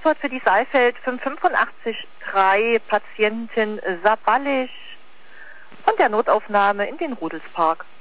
Antwort für die Saalfeld 5883 Patientin Sabalisch von der Notaufnahme in den Rudelspark.